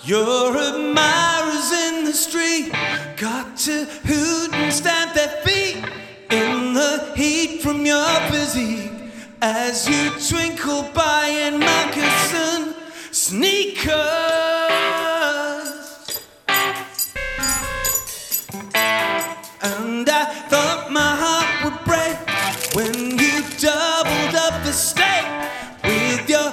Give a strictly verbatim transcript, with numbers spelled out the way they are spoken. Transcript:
Your admirers in the street got to hoot and stamp their feet in the heat from your physique as you twinkle by in moccasin sneakers. And I thought my heart